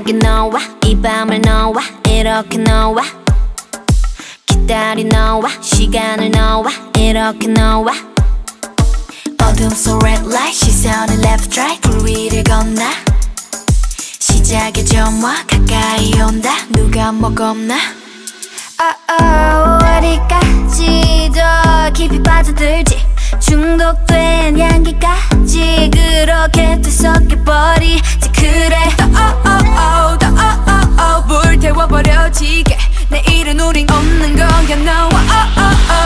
여기 너와 이 밤을 너와 이렇게 너와 기다린 너와 시간을 너와 이렇게 너와 어둠 속 red light 시선을 left right 불 위를 건너 시작의 점화 가까이 온다 누가 뭐 겁나 어디까지 더 깊이 빠져들지 중독된 향기까지 그렇게 뒤섞여버리지 그래 더 불태워버려지게 내일은 우린 없는 거야 너와